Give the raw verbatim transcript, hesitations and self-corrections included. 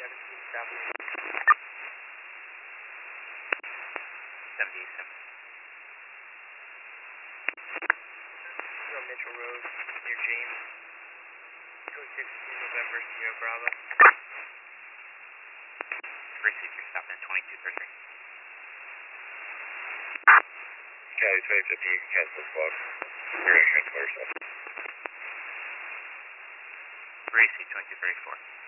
seventeen south. seventy, seventy. On Mitchell Road, near James. Code sixteen November, Sierra Bravo. Receive your stop in twenty-two thirty-three. Cali twenty fifty, you can cancel the squad. You're going to transfer yourself. Receive twenty-two thirty-four.